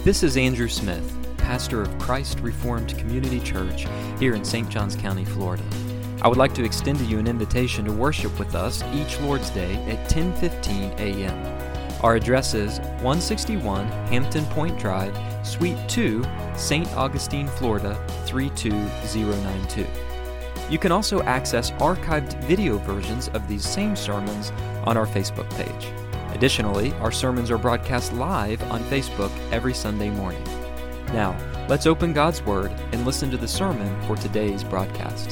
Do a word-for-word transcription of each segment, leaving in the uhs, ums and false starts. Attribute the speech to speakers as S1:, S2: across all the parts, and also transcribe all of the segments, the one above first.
S1: This is Andrew Smith, pastor of Christ Reformed Community Church here in Saint Johns County, Florida. I would like to extend to you an invitation to worship with us each Lord's Day at ten fifteen a.m. Our address is one sixty-one Hampton Point Drive, Suite two, Saint Augustine, Florida three two zero nine two. You can also access archived video versions of these same sermons on our Facebook page. Additionally, our sermons are broadcast live on Facebook every Sunday morning. Now, let's open God's Word and listen to the sermon for today's broadcast.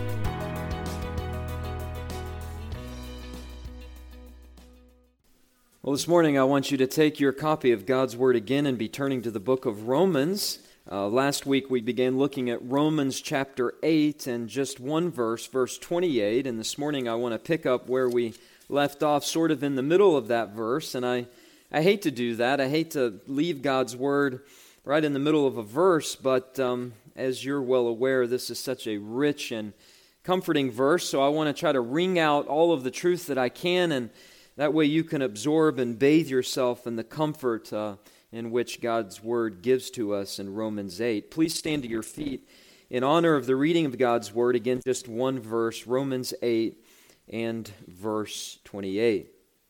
S1: Well, this morning I want you to take your copy of God's Word again and be turning to the book of Romans. Uh, last week we began looking at Romans chapter eight and just one verse, verse twenty-eight, and this morning I want to pick up where we left off sort of in the middle of that verse, and I, I hate to do that. I hate to leave God's Word right in the middle of a verse, but um, as you're well aware, this is such a rich and comforting verse, so I want to try to wring out all of the truth that I can, and that way you can absorb and bathe yourself in the comfort uh, in which God's Word gives to us in Romans eight. Please stand to your feet in honor of the reading of God's Word. Again, just one verse, Romans eight and verse twenty-eight.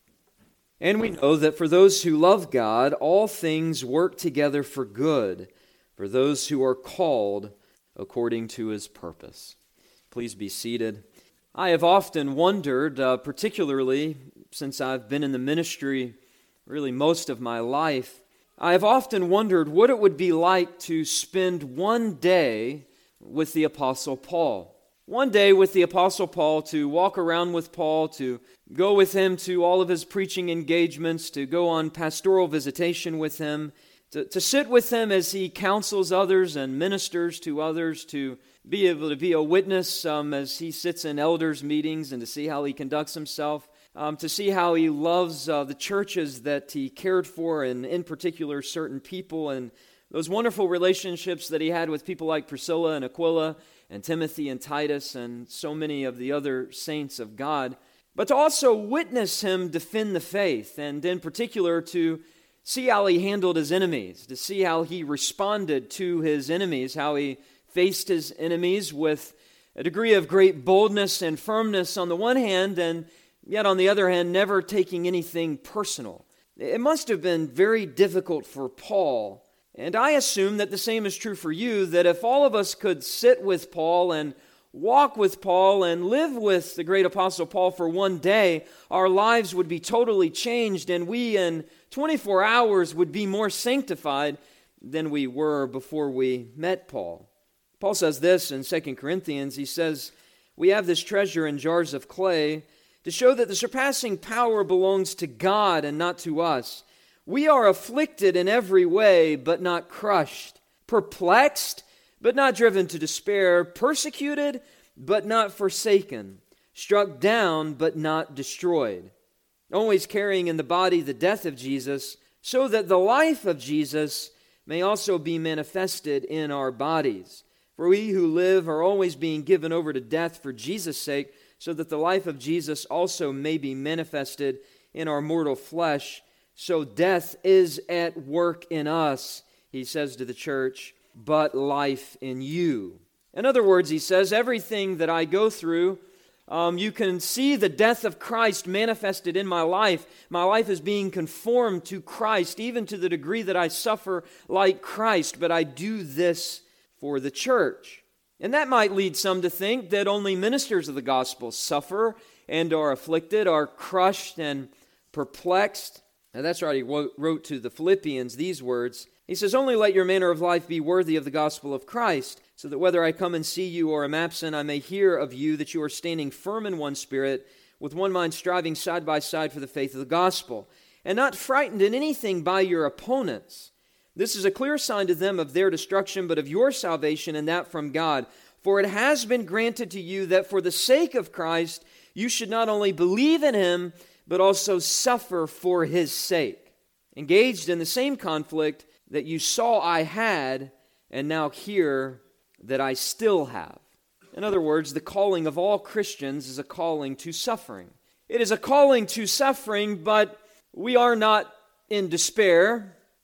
S1: And we know that for those who love God, all things work together for good, for those who are called according to His purpose. Please be seated. I have often wondered, uh, particularly since I've been in the ministry really most of my life, I have often wondered what it would be like to spend one day with the Apostle Paul. One day with the Apostle Paul, to walk around with Paul, to go with him to all of his preaching engagements, to go on pastoral visitation with him, to, to sit with him as he counsels others and ministers to others, to be able to be a witness um, as he sits in elders' meetings and to see how he conducts himself, um, to see how he loves uh, the churches that he cared for, and in particular certain people, and those wonderful relationships that he had with people like Priscilla and Aquila and Timothy and Titus and so many of the other saints of God, but to also witness him defend the faith, and in particular to see how he handled his enemies, to see how he responded to his enemies, how he faced his enemies with a degree of great boldness and firmness on the one hand, and yet on the other hand, never taking anything personal. It must have been very difficult for Paul. And I assume that the same is true for you, that if all of us could sit with Paul and walk with Paul and live with the great Apostle Paul for one day, our lives would be totally changed, and we in twenty-four hours would be more sanctified than we were before we met Paul. Paul says this in Second Corinthians. He says, "We have this treasure in jars of clay to show that the surpassing power belongs to God and not to us. We are afflicted in every way, but not crushed, perplexed, but not driven to despair, persecuted, but not forsaken, struck down, but not destroyed, always carrying in the body the death of Jesus, so that the life of Jesus may also be manifested in our bodies. For we who live are always being given over to death for Jesus' sake, so that the life of Jesus also may be manifested in our mortal flesh. So death is at work in us," he says to the church, "but life in you." In other words, he says, everything that I go through, um, you can see the death of Christ manifested in my life. My life is being conformed to Christ, even to the degree that I suffer like Christ, but I do this for the church. And that might lead some to think that only ministers of the gospel suffer and are afflicted, are crushed and perplexed. Now that's right, he wrote to the Philippians these words. He says, "Only let your manner of life be worthy of the gospel of Christ, so that whether I come and see you or am absent, I may hear of you that you are standing firm in one spirit, with one mind striving side by side for the faith of the gospel, and not frightened in anything by your opponents. This is a clear sign to them of their destruction, but of your salvation, and that from God. For it has been granted to you that for the sake of Christ, you should not only believe in Him, but also suffer for His sake, engaged in the same conflict that you saw I had, and now hear that I still have." In other words, the calling of all Christians is a calling to suffering. It is a calling to suffering, but we are not in despair.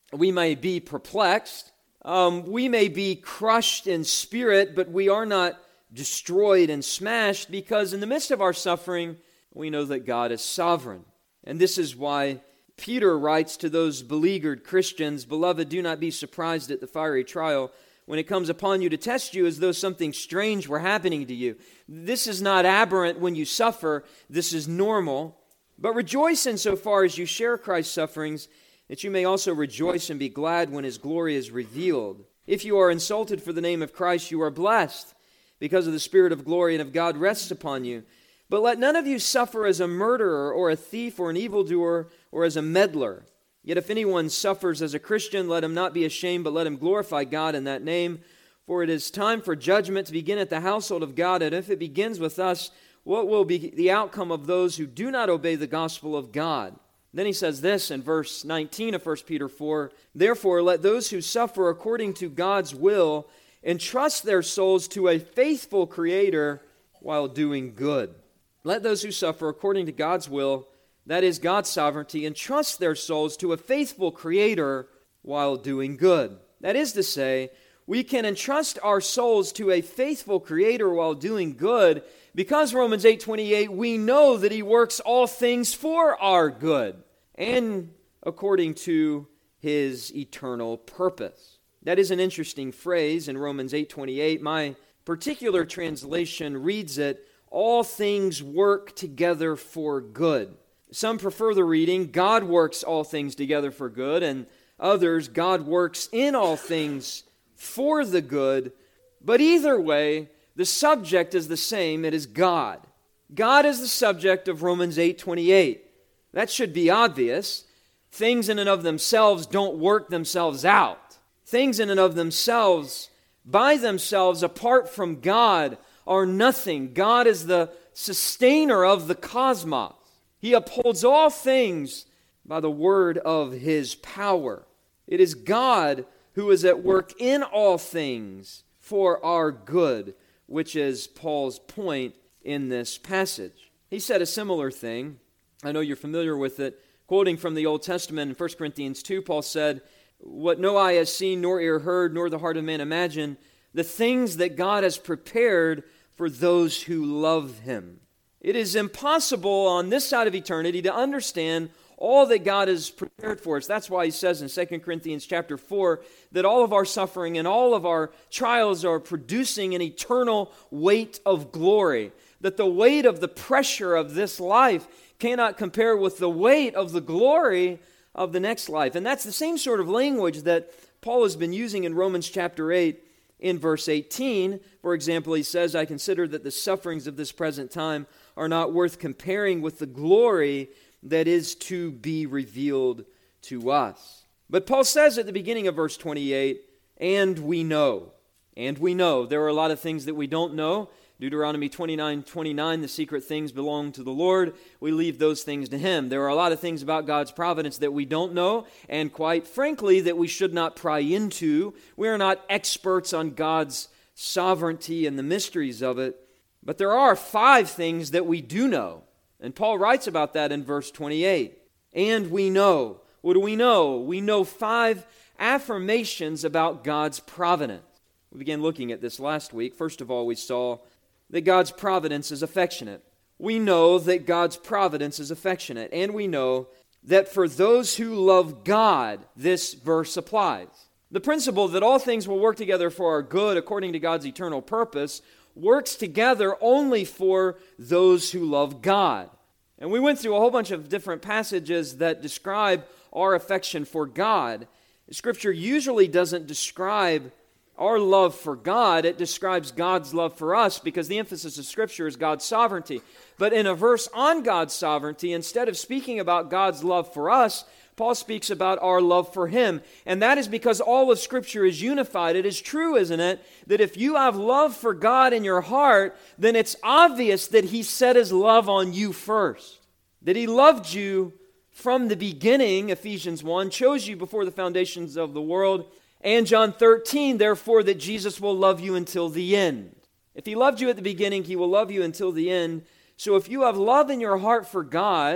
S1: we may be perplexed, um, we may be crushed in spirit, but we are not destroyed and smashed, because in the midst of our suffering, we know that God is sovereign. And this is why Peter writes to those beleaguered Christians, "Beloved, do not be surprised at the fiery trial when it comes upon you to test you as though something strange were happening to you. This is not aberrant when you suffer. This is normal. But rejoice insofar as you share Christ's sufferings, that you may also rejoice and be glad when His glory is revealed. If you are insulted for the name of Christ, you are blessed, because of the Spirit of glory and of God rests upon you. But let none of you suffer as a murderer or a thief or an evildoer or as a meddler. Yet if anyone suffers as a Christian, let him not be ashamed, but let him glorify God in that name. For it is time for judgment to begin at the household of God, and if it begins with us, what will be the outcome of those who do not obey the gospel of God?" Then he says this in verse nineteen of First Peter four, "Therefore let those who suffer according to God's will entrust their souls to a faithful Creator while doing good." Let those who suffer according to God's will, that is God's sovereignty, entrust their souls to a faithful Creator while doing good. That is to say, we can entrust our souls to a faithful Creator while doing good because Romans eight twenty-eight, we know that He works all things for our good and according to His eternal purpose. That is an interesting phrase in Romans eight twenty-eight. My particular translation reads it, "All things work together for good." Some prefer the reading, "God works all things together for good," and others, "God works in all things for the good." But either way, the subject is the same. It is God. God is the subject of Romans eight twenty-eight. That should be obvious. Things in and of themselves don't work themselves out. Things in and of themselves, by themselves, apart from God, are nothing. God is the sustainer of the cosmos. He upholds all things by the word of His power. It is God who is at work in all things for our good, which is Paul's point in this passage. He said a similar thing. I know you're familiar with it. Quoting from the Old Testament in First Corinthians two, Paul said, "What no eye has seen, nor ear heard, nor the heart of man imagined, the things that God has prepared for those who love Him." It is impossible on this side of eternity to understand all that God has prepared for us. That's why he says in Second Corinthians chapter four that all of our suffering and all of our trials are producing an eternal weight of glory. That the weight of the pressure of this life cannot compare with the weight of the glory of the next life. And that's the same sort of language that Paul has been using in Romans chapter eight in verse eighteen. For example, he says, "I consider that the sufferings of this present time are not worth comparing with the glory that is to be revealed to us." But Paul says at the beginning of verse twenty-eight, "And we know." And we know. There are a lot of things that we don't know. Deuteronomy twenty-nine twenty-nine, "The secret things belong to the Lord. We leave those things to Him." There are a lot of things about God's providence that we don't know, and quite frankly, that we should not pry into. We are not experts on God's sovereignty and the mysteries of it. But there are five things that we do know. And Paul writes about that in verse twenty-eight. And we know. What do we know? We know five affirmations about God's providence. We began looking at this last week. First of all, we saw that God's providence is affectionate. We know that God's providence is affectionate. And we know that for those who love God, this verse applies. The principle that all things will work together for our good according to God's eternal purpose works together only for those who love God. And we went through a whole bunch of different passages that describe our affection for God. Scripture usually doesn't describe our love for God, it describes God's love for us because the emphasis of Scripture is God's sovereignty. But in a verse on God's sovereignty, instead of speaking about God's love for us, Paul speaks about our love for Him. And that is because all of Scripture is unified. It is true, isn't it, that if you have love for God in your heart, then it's obvious that He set His love on you first. That He loved you from the beginning, Ephesians one, chose you before the foundations of the world. And John thirteen, therefore, that Jesus will love you until the end. If He loved you at the beginning, He will love you until the end. So if you have love in your heart for God,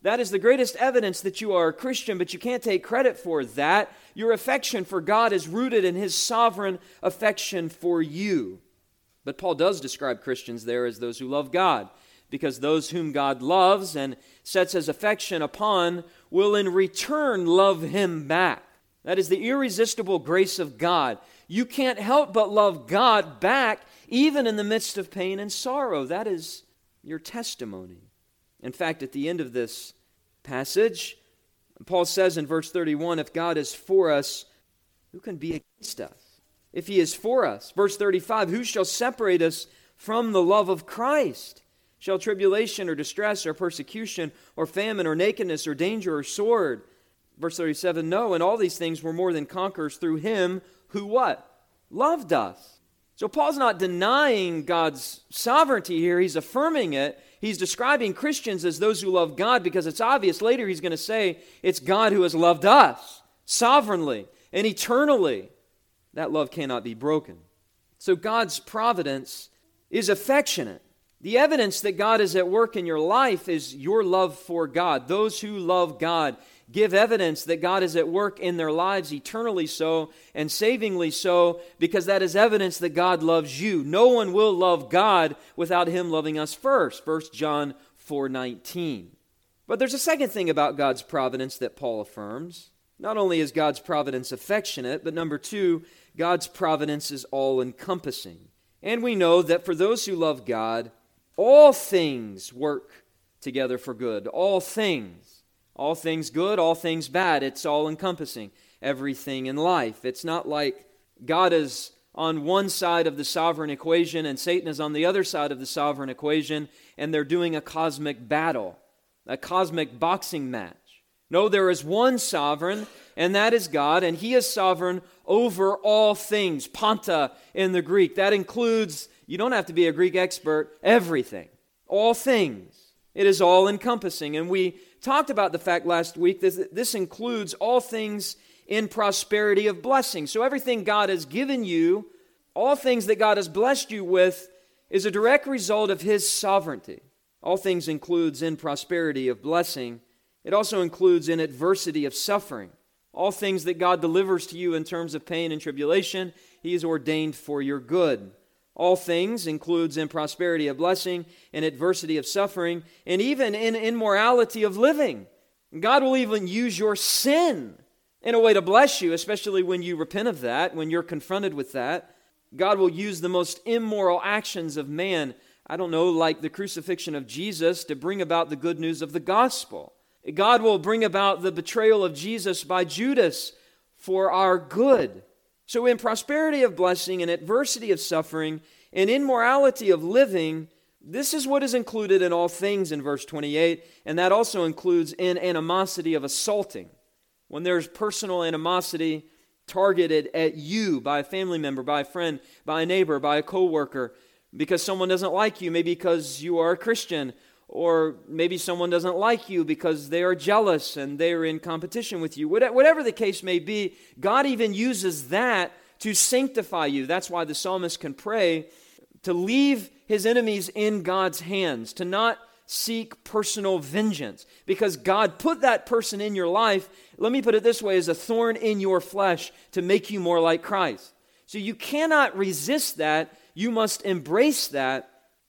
S1: That is the greatest evidence that you are a Christian, but you can't take credit for that. Your affection for God is rooted in His sovereign affection for you. But Paul does describe Christians there as those who love God, because those whom God loves and sets His affection upon will in return love Him back. That is the irresistible grace of God. You can't help but love God back, even in the midst of pain and sorrow. That is your testimony. In fact, at the end of this passage, Paul says in verse thirty-one, if God is for us, who can be against us? If He is for us. Verse thirty-five, who shall separate us from the love of Christ? Shall tribulation or distress or persecution or famine or nakedness or danger or sword? Verse thirty-seven, no, and all these things were more than conquerors through Him who what? Loved us. So Paul's not denying God's sovereignty here. He's affirming it. He's describing Christians as those who love God because it's obvious later he's going to say it's God who has loved us sovereignly and eternally. That love cannot be broken. So God's providence is affectionate. The evidence that God is at work in your life is your love for God. Those who love God give evidence that God is at work in their lives eternally so and savingly so, because that is evidence that God loves you. No one will love God without Him loving us first. First John four nineteen. But there's a second thing about God's providence that Paul affirms. Not only is God's providence affectionate, but number two, God's providence is all-encompassing. And we know that for those who love God, all things work together for good. All things. All things good, all things bad. It's all-encompassing. Everything in life. It's not like God is on one side of the sovereign equation and Satan is on the other side of the sovereign equation and they're doing a cosmic battle, a cosmic boxing match. No, there is one sovereign, and that is God, and He is sovereign over all things. Panta in the Greek. That includes, you don't have to be a Greek expert, everything. All things. It is all-encompassing. And we talked about the fact last week that this includes all things in prosperity of blessing. So everything God has given you, all things that God has blessed you with, is a direct result of His sovereignty. All things includes in prosperity of blessing. It also includes in adversity of suffering. All things that God delivers to you in terms of pain and tribulation, He has ordained for your good. All things includes in prosperity of blessing, in adversity of suffering, and even in immorality of living. God will even use your sin in a way to bless you, especially when you repent of that, when you're confronted with that. God will use the most immoral actions of man, I don't know, like the crucifixion of Jesus, to bring about the good news of the gospel. God will bring about the betrayal of Jesus by Judas for our good. So in prosperity of blessing and adversity of suffering and immorality of living, this is what is included in all things in verse twenty-eight, and that also includes in animosity of assaulting. When there's personal animosity targeted at you by a family member, by a friend, by a neighbor, by a coworker, because someone doesn't like you, maybe because you are a Christian, or maybe someone doesn't like you because they are jealous and they are in competition with you. Whatever the case may be, God even uses that to sanctify you. That's why the psalmist can pray to leave his enemies in God's hands, to not seek personal vengeance, because God put that person in your life, let me put it this way, as a thorn in your flesh to make you more like Christ. So you cannot resist that. You must embrace that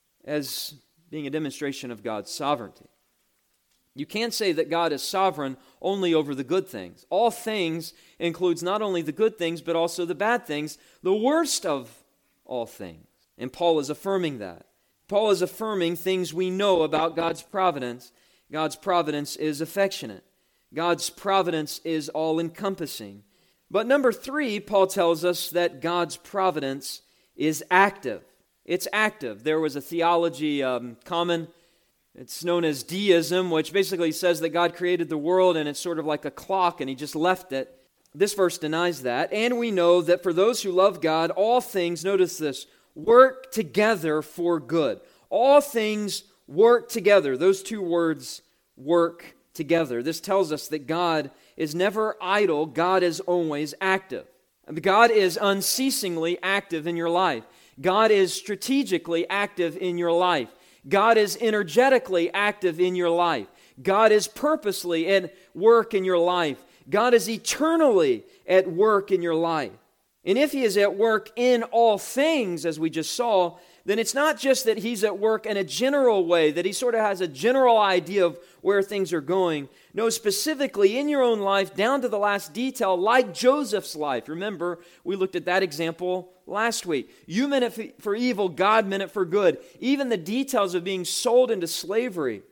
S1: as being a demonstration of God's sovereignty. You can't say that God is sovereign only over the good things. All things includes not only the good things, but also the bad things, the worst of all things. And Paul is affirming that. Paul is affirming things we know about God's providence. God's providence is affectionate. God's providence is all-encompassing. But number three, Paul tells us that God's providence is active. It's active. There was a theology um, common, it's known as deism, which basically says that God created the world and it's sort of like a clock and He just left it. This verse denies that. And we know that for those who love God, all things, notice this, work together for good. All things work together. Those two words, work together. This tells us that God is never idle. God is always active. God is unceasingly active in your life. God is strategically active in your life. God is energetically active in your life. God is purposely at work in your life. God is eternally at work in your life. And if He is at work in all things, as we just saw, then it's not just that He's at work in a general way, that He sort of has a general idea of where things are going. No, specifically in your own life, down to the last detail, like Joseph's life. Remember, we looked at that example last week. You meant it for evil, God meant it for good. Even the details of being sold into slavery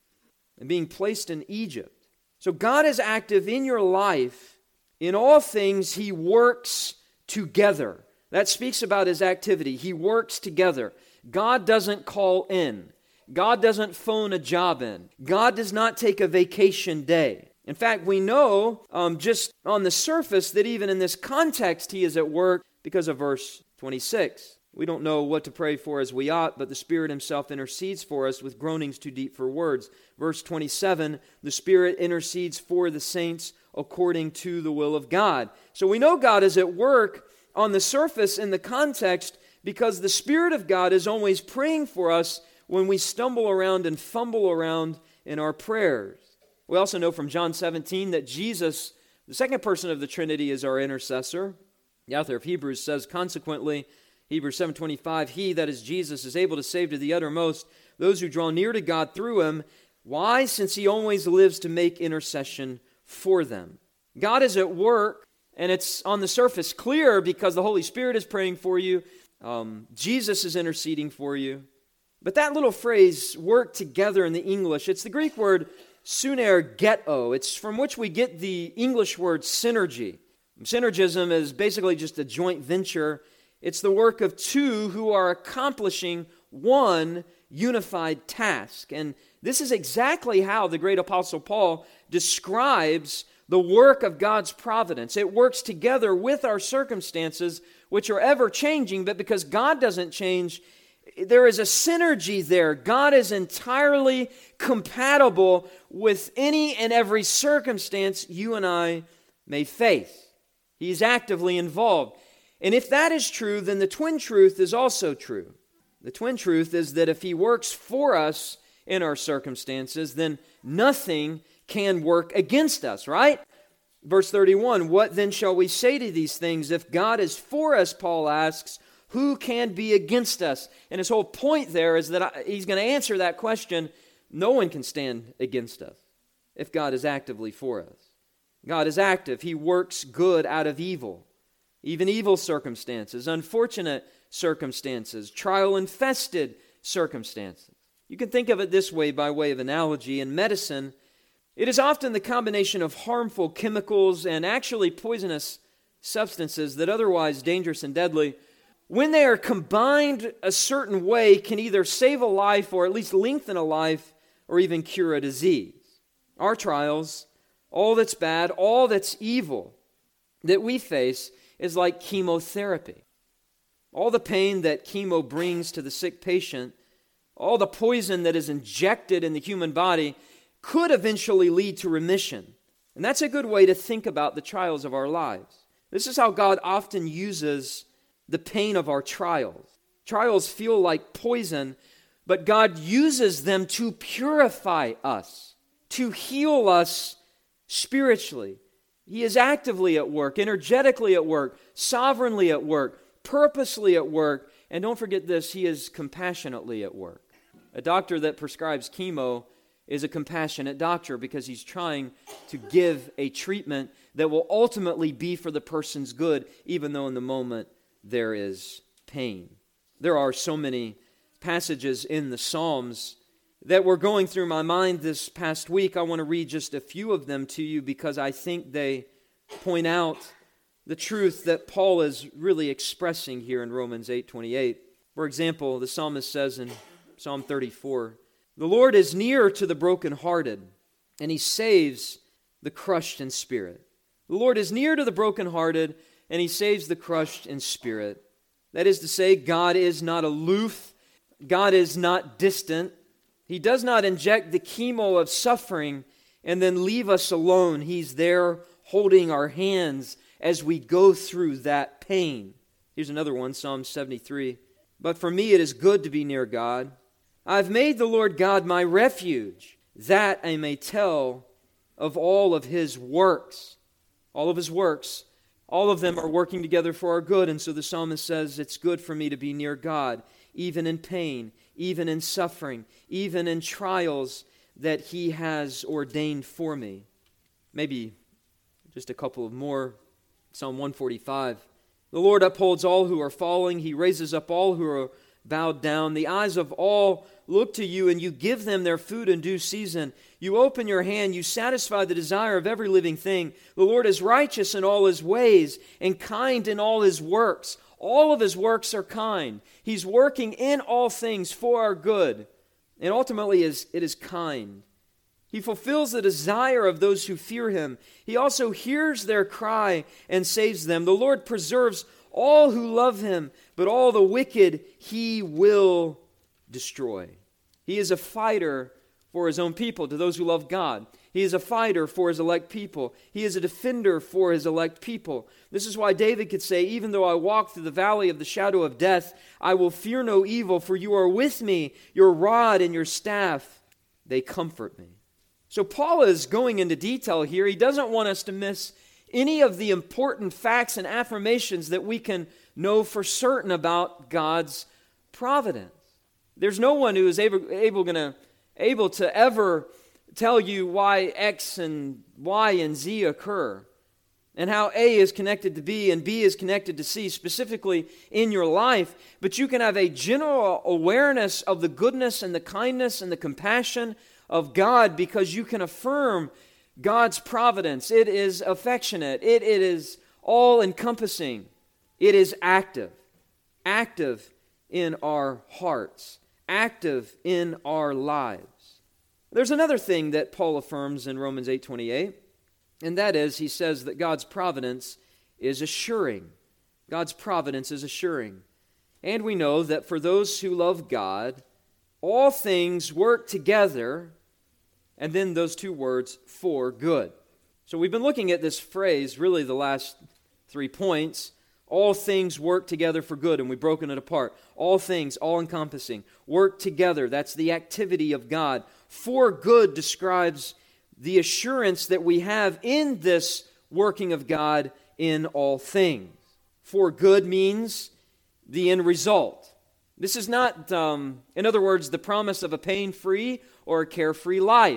S1: and being placed in Egypt. So God is active in your life. In all things, He works together. That speaks about His activity. He works together. God doesn't call in. God doesn't phone a job in. God does not take a vacation day. In fact, we know um, just on the surface that even in this context He is at work because of verse twenty-six. We don't know what to pray for as we ought, but the Spirit Himself intercedes for us with groanings too deep for words. Verse twenty-seven, the Spirit intercedes for the saints according to the will of God. So we know God is at work on the surface in the context because the Spirit of God is always praying for us when we stumble around and fumble around in our prayers. We also know from John seventeen that Jesus, the second person of the Trinity, is our intercessor. The author of Hebrews says, consequently, Hebrews seven twenty-five, He, that is Jesus, is able to save to the uttermost those who draw near to God through Him. Why? Since He always lives to make intercession for them. God is at work, and it's on the surface clear because the Holy Spirit is praying for you. Um, Jesus is interceding for you. But that little phrase, work together in the English, it's the Greek word synergeto. It's from which we get the English word synergy. Synergism is basically just a joint venture. It's the work of two who are accomplishing one unified task. And this is exactly how the great Apostle Paul describes the work of God's providence. It works together with our circumstances, which are ever changing, but because God doesn't change, there is a synergy there. God is entirely compatible with any and every circumstance you and I may face. He's actively involved. And if that is true, then the twin truth is also true. The twin truth is that if He works for us in our circumstances, then nothing can work against us, right? Verse thirty-one, what then shall we say to these things? If God is for us, Paul asks, who can be against us? And his whole point there is that I, he's going to answer that question. No one can stand against us if God is actively for us. God is active. He works good out of evil. Even evil circumstances, unfortunate circumstances, trial-infested circumstances. You can think of it this way by way of analogy. In medicine, it is often the combination of harmful chemicals and actually poisonous substances that otherwise dangerous and deadly, when they are combined a certain way, can either save a life or at least lengthen a life or even cure a disease. Our trials, all that's bad, all that's evil that we face is like chemotherapy. All the pain that chemo brings to the sick patient, all the poison that is injected in the human body could eventually lead to remission. And that's a good way to think about the trials of our lives. This is how God often uses the pain of our trials. Trials feel like poison, but God uses them to purify us, to heal us spiritually. He is actively at work, energetically at work, sovereignly at work, purposely at work, and don't forget this, He is compassionately at work. A doctor that prescribes chemo is a compassionate doctor because he's trying to give a treatment that will ultimately be for the person's good, even though in the moment there is pain. There are so many passages in the Psalms that were going through my mind this past week. I want to read just a few of them to you because I think they point out the truth that Paul is really expressing here in Romans eight twenty-eight. For example, the psalmist says in Psalm thirty-four, "The Lord is near to the brokenhearted, and He saves the crushed in spirit." The Lord is near to the brokenhearted, and He saves the crushed in spirit. That is to say, God is not aloof. God is not distant. He does not inject the chemo of suffering and then leave us alone. He's there holding our hands as we go through that pain. Here's another one, Psalm seventy-three. "But for me it is good to be near God. I've made the Lord God my refuge, that I may tell of all of His works. All of His works, all of them are working together for our good. And so the psalmist says, it's good for me to be near God, even in pain, even in suffering, even in trials that He has ordained for me. Maybe just a couple of more. Psalm one forty-five. The Lord upholds all who are falling. He raises up all who are bowed down. The eyes of all look to you, and you give them their food in due season. You open your hand, you satisfy the desire of every living thing. The Lord is righteous in all His ways and kind in all His works. All of His works are kind. He's working in all things for our good. And ultimately, it is kind. He fulfills the desire of those who fear Him. He also hears their cry and saves them. The Lord preserves all who love Him, but all the wicked He will destroy. He is a fighter for His own people, to those who love God. He is a fighter for His elect people. He is a defender for His elect people. This is why David could say, even though I walk through the valley of the shadow of death, I will fear no evil, for you are with me. Your rod and your staff, they comfort me. So Paul is going into detail here. He doesn't want us to miss any of the important facts and affirmations that we can know for certain about God's providence. There's no one who is able, able, gonna, able to ever tell you why X and Y and Z occur, and how A is connected to B and B is connected to C specifically in your life, but you can have a general awareness of the goodness and the kindness and the compassion of God because you can affirm God's providence. It is affectionate. It, it is all-encompassing. It is active. Active in our hearts. Active in our lives. There's another thing that Paul affirms in Romans eight twenty-eight, and that is, he says that God's providence is assuring. God's providence is assuring. And we know that for those who love God, all things work together, and then those two words, for good. So we've been looking at this phrase, really the last three points. All things work together for good, and we've broken it apart. All things, all-encompassing, work together. That's the activity of God. For good describes the assurance that we have in this working of God in all things. For good means the end result. This is not, um, in other words, the promise of a pain-free or a carefree life.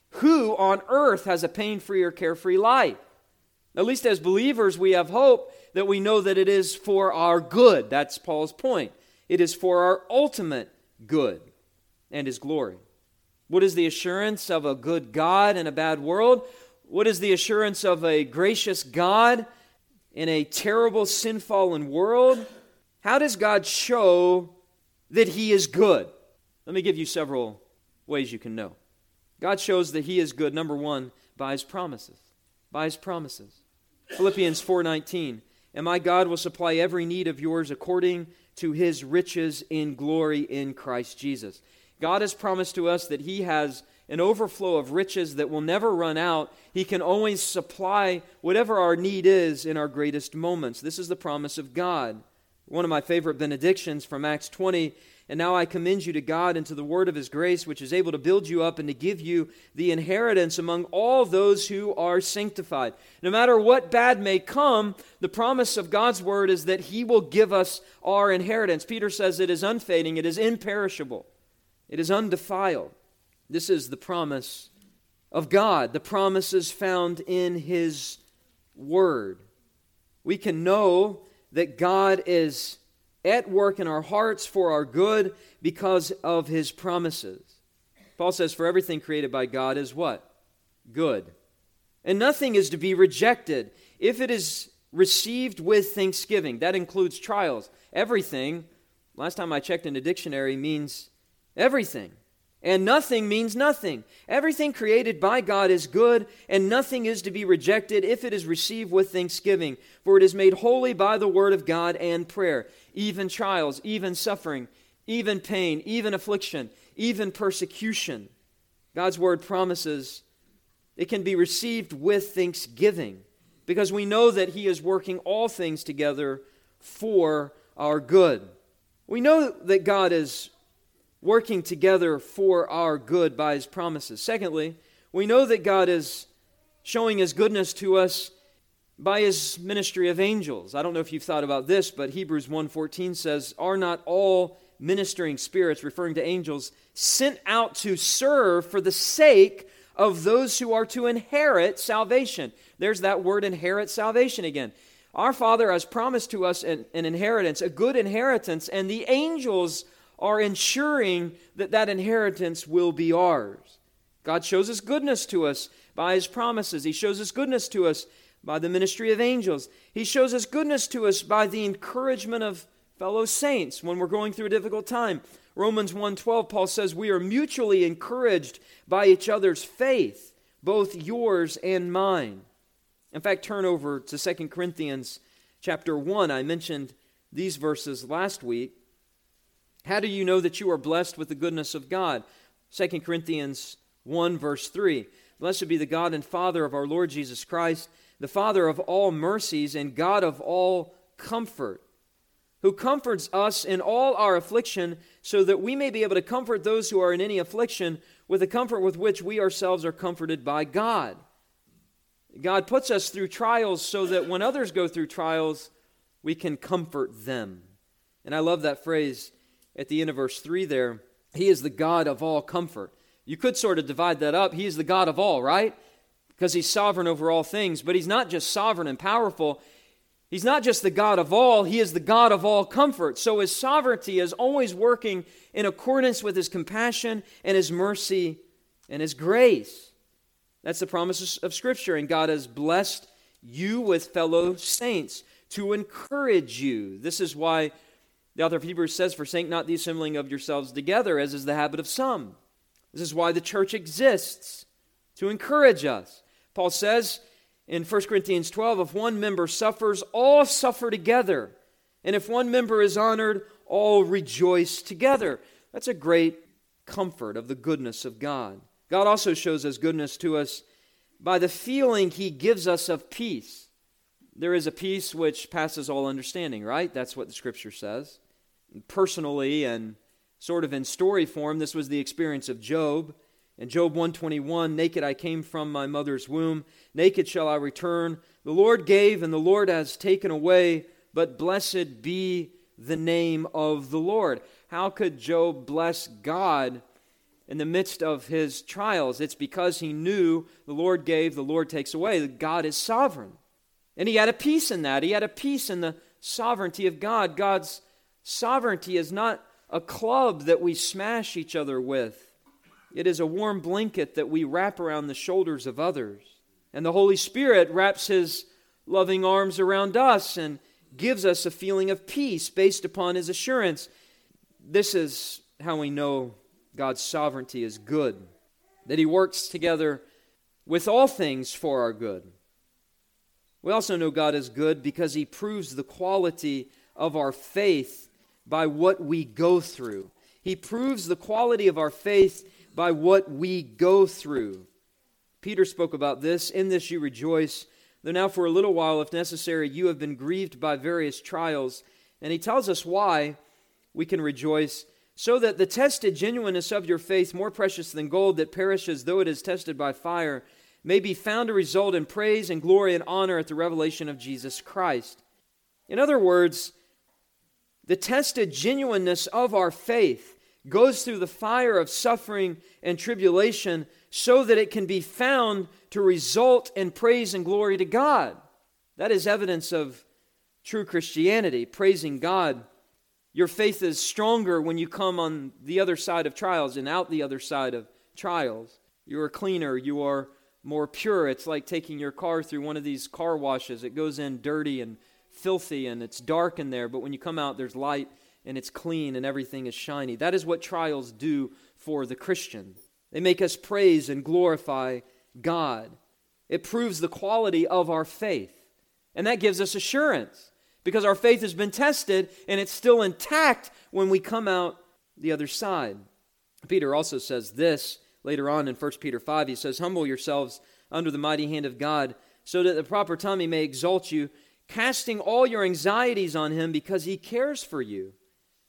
S1: Who on earth has a pain-free or carefree life? At least as believers, we have hope that we know that it is for our good. That's Paul's point. It is for our ultimate good and His glory. What is the assurance of a good God in a bad world? What is the assurance of a gracious God in a terrible, sin-fallen world? How does God show that He is good? Let me give you several ways you can know. God shows that He is good, number one, by His promises. By His promises. Philippians four nineteen, and my God will supply every need of yours according to His riches in glory in Christ Jesus. God has promised to us that He has an overflow of riches that will never run out. He can always supply whatever our need is in our greatest moments. This is the promise of God. One of my favorite benedictions from Acts twenty, and now I commend you to God and to the word of His grace, which is able to build you up and to give you the inheritance among all those who are sanctified. No matter what bad may come, the promise of God's word is that He will give us our inheritance. Peter says it is unfading, it is imperishable, it is undefiled. This is the promise of God. The promise is found in His word. We can know that God is at work in our hearts for our good because of His promises. Paul says, for everything created by God is what? Good. And nothing is to be rejected if it is received with thanksgiving. That includes trials. Everything, last time I checked in a dictionary, means everything. And nothing means nothing. Everything created by God is good, and nothing is to be rejected if it is received with thanksgiving. For it is made holy by the word of God and prayer. Even trials, even suffering, even pain, even affliction, even persecution. God's word promises it can be received with thanksgiving, because we know that He is working all things together for our good. We know that God is working together for our good by His promises. Secondly, we know that God is showing His goodness to us by His ministry of angels. I don't know if you've thought about this, but Hebrews one fourteen says, "Are not all ministering spirits," referring to angels, "sent out to serve for the sake of those who are to inherit salvation?" There's that word, inherit salvation again. Our Father has promised to us an, an inheritance, a good inheritance, and the angels are ensuring that that inheritance will be ours. God shows His goodness to us by His promises. He shows His goodness to us by the ministry of angels. He shows His goodness to us by the encouragement of fellow saints when we're going through a difficult time. Romans one twelve, Paul says, "We are mutually encouraged by each other's faith, both yours and mine." In fact, turn over to Second Corinthians chapter one. I mentioned these verses last week. How do you know that you are blessed with the goodness of God? Second Corinthians one verse three. "Blessed be the God and Father of our Lord Jesus Christ, the Father of all mercies and God of all comfort, who comforts us in all our affliction, so that we may be able to comfort those who are in any affliction with the comfort with which we ourselves are comforted by God." God puts us through trials so that when others go through trials, we can comfort them. And I love that phrase at the end of verse three there. He is the God of all comfort. You could sort of divide that up. He is the God of all, right? Because He's sovereign over all things. But He's not just sovereign and powerful. He's not just the God of all. He is the God of all comfort. So His sovereignty is always working in accordance with His compassion and His mercy and His grace. That's the promises of Scripture. And God has blessed you with fellow saints to encourage you. This is why the author of Hebrews says, "Forsake not the assembling of yourselves together, as is the habit of some." This is why the church exists, to encourage us. Paul says in First Corinthians twelve, "If one member suffers, all suffer together. And if one member is honored, all rejoice together." That's a great comfort of the goodness of God. God also shows His goodness to us by the feeling He gives us of peace. There is a peace which passes all understanding, right? That's what the Scripture says. Personally and sort of in story form, this was the experience of Job. In Job one twenty-one, "Naked I came from my mother's womb, naked shall I return. The Lord gave and the Lord has taken away, but blessed be the name of the Lord." How could Job bless God in the midst of his trials? It's because he knew the Lord gave, the Lord takes away, that God is sovereign. And he had a peace in that. He had a peace in the sovereignty of God. God's sovereignty is not a club that we smash each other with. It is a warm blanket that we wrap around the shoulders of others. And the Holy Spirit wraps His loving arms around us and gives us a feeling of peace based upon His assurance. This is how we know God's sovereignty is good, that He works together with all things for our good. We also know God is good because He proves the quality of our faith by what we go through. He proves the quality of our faith by what we go through. Peter spoke about this. "In this you rejoice, though now for a little while, if necessary, you have been grieved by various trials." And he tells us why we can rejoice. "So that the tested genuineness of your faith, more precious than gold that perishes though it is tested by fire, may be found to result in praise and glory and honor at the revelation of Jesus Christ." In other words, the tested genuineness of our faith goes through the fire of suffering and tribulation so that it can be found to result in praise and glory to God. That is evidence of true Christianity, praising God. Your faith is stronger when you come on the other side of trials and out the other side of trials. You are cleaner, you are more pure. It's like taking your car through one of these car washes. It goes in dirty and filthy and it's dark in there, but when you come out, there's light and it's clean and everything is shiny. That is what trials do for the Christian. They make us praise and glorify God. It proves the quality of our faith. And that gives us assurance because our faith has been tested and it's still intact when we come out the other side. Peter also says this later on in First Peter five. He says, "Humble yourselves under the mighty hand of God, so that at the proper time He may exalt you, casting all your anxieties on Him because He cares for you."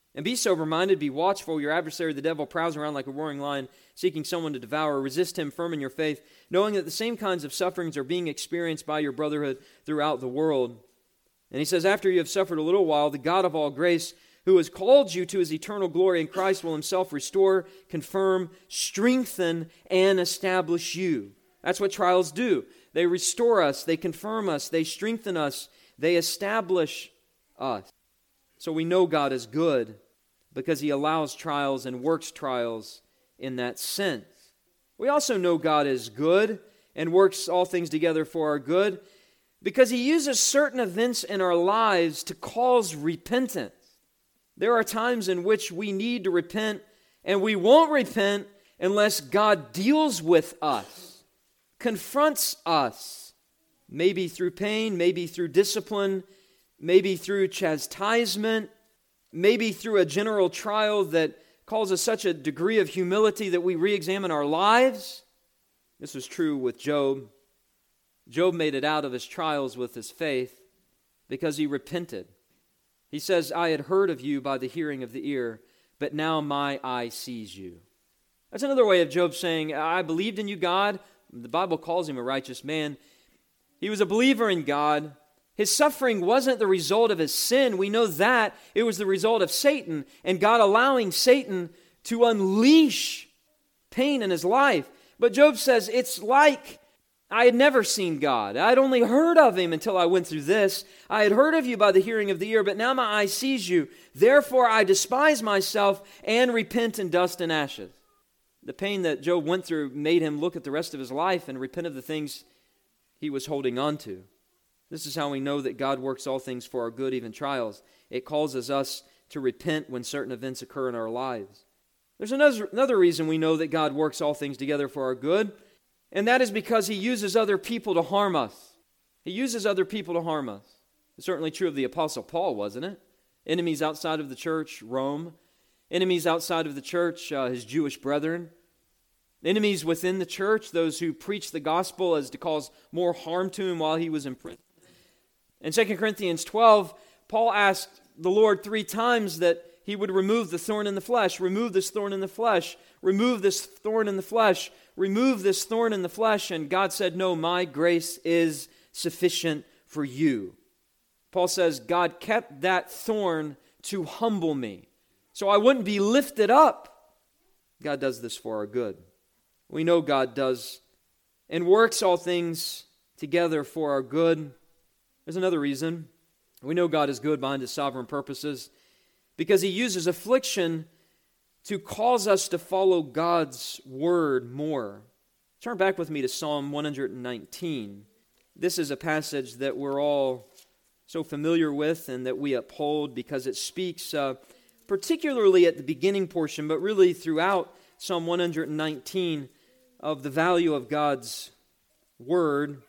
S1: And be sober-minded, be watchful. Your adversary, the devil, prowls around like a roaring lion, seeking someone to devour. Resist him, firm in your faith, knowing that the same kinds of sufferings are being experienced by your brotherhood throughout the world. And he says, after you have suffered a little while, the God of all grace, who has called you to his eternal glory in Christ, will himself restore, confirm, strengthen, and establish you. That's what trials do. They restore us, they confirm us, they strengthen us, they establish us. So we know God is good because he allows trials and works trials in that sense. We also know God is good and works all things together for our good because he uses certain events in our lives to cause repentance. There are times in which we need to repent, and we won't repent unless God deals with us, confronts us, maybe through pain, maybe through discipline, maybe through chastisement, maybe through a general trial that calls us such a degree of humility that we re-examine our lives. This was true with Job. Job made it out of his trials with his faith because he repented. He says, I had heard of you by the hearing of the ear, but now my eye sees you. That's another way of Job saying, I believed in you, God. The Bible calls him a righteous man. He was a believer in God. His suffering wasn't the result of his sin. We know that. It was the result of Satan and God allowing Satan to unleash pain in his life. But Job says, it's like I had never seen God. I'd only heard of him until I went through this. I had heard of you by the hearing of the ear, but now my eye sees you. Therefore I despise myself and repent in dust and ashes. The pain that Job went through made him look at the rest of his life and repent of the things he was holding on to. This is how we know that God works all things for our good, even trials. It causes us to repent when certain events occur in our lives. There's another, another reason we know that God works all things together for our good, and that is because he uses other people to harm us. He uses other people to harm us. It's certainly true of the Apostle Paul, wasn't it? Enemies outside of the church, Rome. Enemies outside of the church, uh, his Jewish brethren. Enemies within the church, those who preach the gospel as to cause more harm to him while he was in prison. In Second Corinthians twelve, Paul asked the Lord three times that he would remove the thorn in the flesh, remove this thorn in the flesh, remove this thorn in the flesh, remove this thorn in the flesh. And God said, no, my grace is sufficient for you. Paul says, God kept that thorn to humble me, so I wouldn't be lifted up. God does this for our good. We know God does and works all things together for our good. There's another reason. We know God is good behind his sovereign purposes because he uses affliction to cause us to follow God's word more. Turn back with me to Psalm one nineteen. This is a passage that we're all so familiar with and that we uphold because it speaks uh, particularly at the beginning portion, but really throughout Psalm one nineteen of the value of God's word,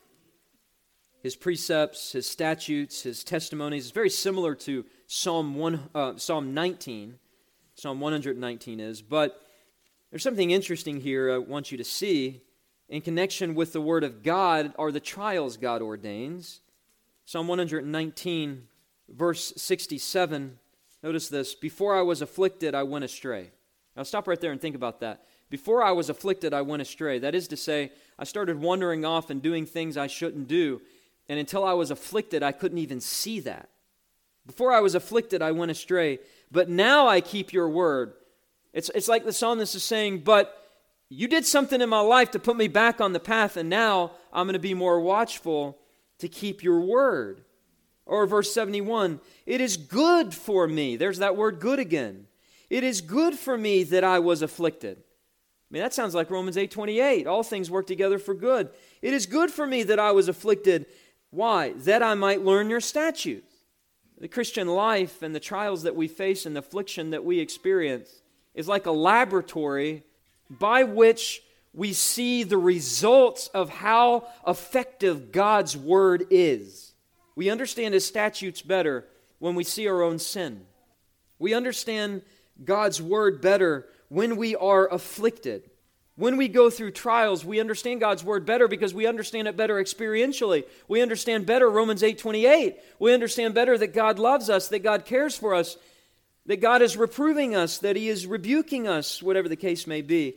S1: his precepts, his statutes, his testimonies. It's very similar to Psalm one, uh, Psalm nineteen. Psalm one nineteen is. But there's something interesting here I want you to see. In connection with the Word of God are the trials God ordains. Psalm one nineteen, verse sixty-seven. Notice this. Before I was afflicted, I went astray. Now stop right there and think about that. Before I was afflicted, I went astray. That is to say, I started wandering off and doing things I shouldn't do. And until I was afflicted, I couldn't even see that. Before I was afflicted, I went astray. But now I keep your word. It's, it's like the psalmist is saying, but you did something in my life to put me back on the path, and now I'm going to be more watchful to keep your word. Or verse seventy-one, it is good for me. There's that word good again. It is good for me that I was afflicted. I mean, that sounds like Romans eight twenty-eight. All things work together for good. It is good for me that I was afflicted. Why? That I might learn your statutes. The Christian life and the trials that we face and the affliction that we experience is like a laboratory by which we see the results of how effective God's word is. We understand his statutes better when we see our own sin. We understand God's word better when we are afflicted. When we go through trials, we understand God's word better because we understand it better experientially. We understand better Romans eight twenty-eight. We understand better that God loves us, that God cares for us. that God is reproving us, that He is rebuking us, whatever the case may be.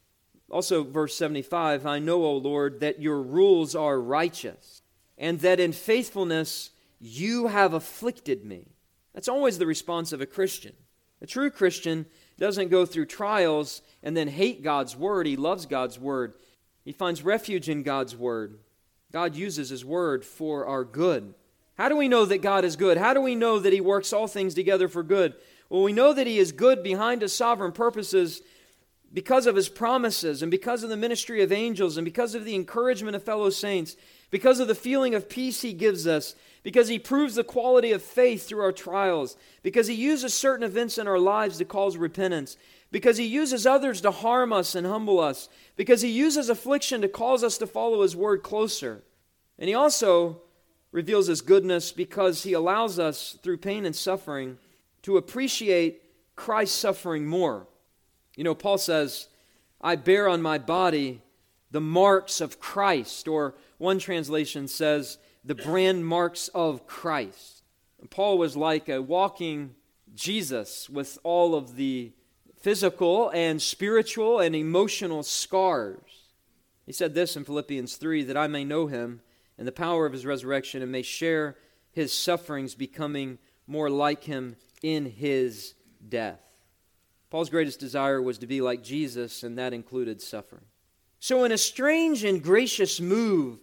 S1: Also, verse seventy-five, I know, O Lord, that your rules are righteous, and that in faithfulness you have afflicted me. That's always the response of a Christian. A true Christian doesn't go through trials and then hate God's Word. He loves God's Word. He finds refuge in God's Word. God uses His Word for our good. How do we know that God is good? How do we know that He works all things together for good? Well, we know that He is good behind His sovereign purposes because of His promises and because of the ministry of angels and because of the encouragement of fellow saints, because of the feeling of peace He gives us, because He proves the quality of faith through our trials, because He uses certain events in our lives to cause repentance, because He uses others to harm us and humble us, because He uses affliction to cause us to follow His Word closer. And He also reveals His goodness because He allows us, through pain and suffering, to appreciate Christ's suffering more. You know, Paul says, I bear on my body the marks of Christ, or one translation says, the brand marks of Christ. And Paul was like a walking Jesus with all of the physical and spiritual and emotional scars. He said this in Philippians three, that I may know Him and the power of His resurrection and may share His sufferings, becoming more like Him in His death. Paul's greatest desire was to be like Jesus, and that included suffering. So in a strange and gracious move,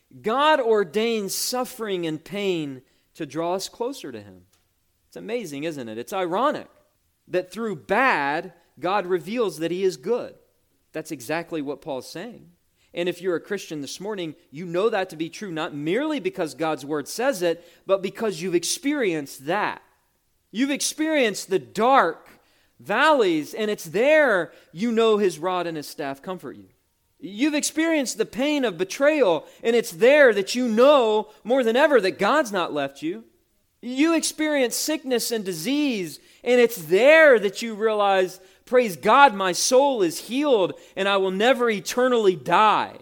S1: God ordains suffering and pain to draw us closer to Him. It's amazing, isn't it? It's ironic that through bad, God reveals that He is good. That's exactly what Paul's saying. And if you're a Christian this morning, you know that to be true, not merely because God's Word says it, but because you've experienced that. You've experienced the dark valleys, and it's there you know His rod and His staff comfort you. You've experienced the pain of betrayal, and it's there that you know more than ever that God's not left you. You experience sickness and disease, and it's there that you realize, praise God, my soul is healed, and I will never eternally die.